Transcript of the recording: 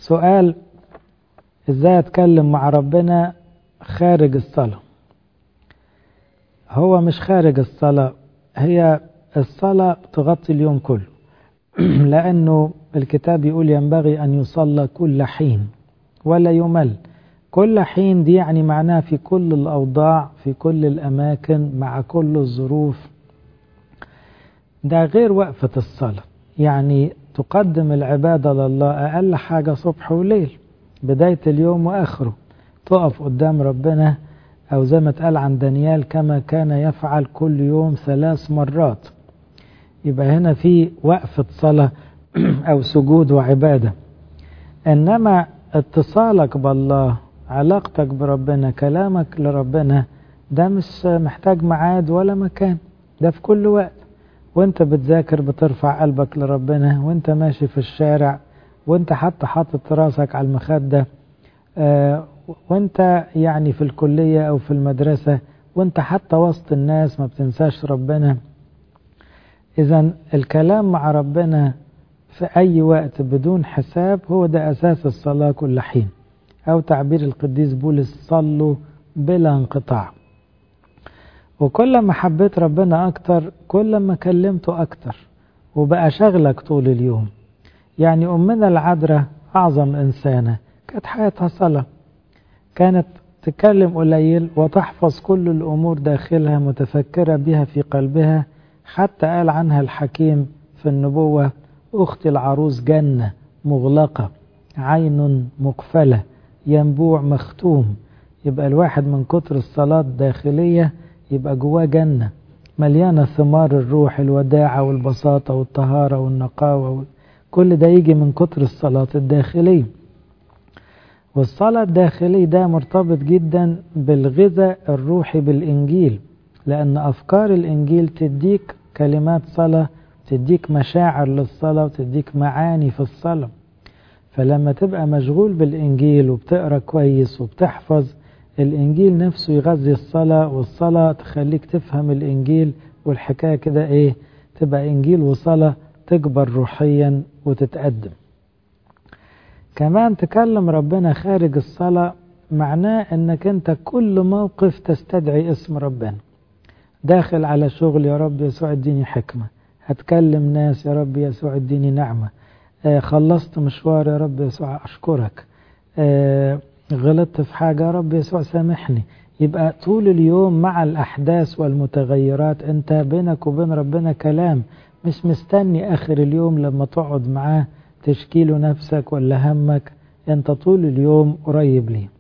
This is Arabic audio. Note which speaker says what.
Speaker 1: سؤال: ازاي اتكلم مع ربنا خارج الصلاة؟ هو مش خارج الصلاة، هي الصلاة تغطي اليوم كله لأنه الكتاب يقول ينبغي أن يصلى كل حين ولا يمل. كل حين دي يعني معناها في كل الأوضاع، في كل الأماكن، مع كل الظروف. ده غير وقفة الصلاة، يعني تقدم العبادة لله أقل حاجة صبح وليل، بداية اليوم وآخره تقف قدام ربنا، أو زي ما اتقال عن دانيال كما كان يفعل كل يوم 3 مرات. يبقى هنا في وقفة صلاة أو سجود وعبادة. إنما اتصالك بالله، علاقتك بربنا، كلامك لربنا، ده مش محتاج ميعاد ولا مكان، ده في كل وقت. وانت بتذاكر بترفع قلبك لربنا، وانت ماشي في الشارع، وانت حتى حاطط راسك على المخدة، وانت يعني في الكلية أو في المدرسة، وانت حتى وسط الناس ما بتنساش ربنا. إذن الكلام مع ربنا في أي وقت بدون حساب هو ده أساس الصلاة كل حين، أو تعبير القديس بولس: صلوا بلا انقطاع. وكل ما حبيت ربنا أكتر كل ما كلمته أكتر، وبقى شغلك طول اليوم. يعني أمنا العذراء أعظم إنسانة كانت حياتها صلاة، كانت تتكلم قليل وتحفظ كل الأمور داخلها، متفكرة بها في قلبها. حتى قال عنها الحكيم في النبوة: أختي العروس جنة مغلقة، عين مقفلة، ينبوع مختوم. يبقى الواحد من كتر الصلاة الداخلية يبقى جواه جنة مليانة ثمار الروح، الوداعة والبساطة والطهارة والنقاوة، كل ده يجي من كتر الصلاة الداخلية. والصلاة الداخلية ده مرتبط جدا بالغذاء الروحي بالإنجيل، لأن أفكار الإنجيل تديك كلمات صلاة، تديك مشاعر للصلاة، وتديك معاني في الصلاة. فلما تبقى مشغول بالإنجيل وبتقرأ كويس وبتحفظ الإنجيل نفسه يغذي الصلاة، والصلاة تخليك تفهم الإنجيل، والحكاية كده إيه، تبقى إنجيل وصلاة تكبر روحيا وتتقدم. كمان تكلم ربنا خارج الصلاة معناه أنك أنت كل موقف تستدعي اسم ربنا. داخل على شغل: يا رب يسوع اديني حكمة. هتكلم ناس: يا رب يسوع اديني نعمة. خلصت مشوار: يا رب يسوع أشكرك. غلطت في حاجة: يا رب يسوع سامحني. يبقى طول اليوم مع الأحداث والمتغيرات أنت بينك وبين ربنا كلام، مش مستني آخر اليوم لما تقعد معاه تشكيله نفسك ولا همك. أنت طول اليوم قريب ليه.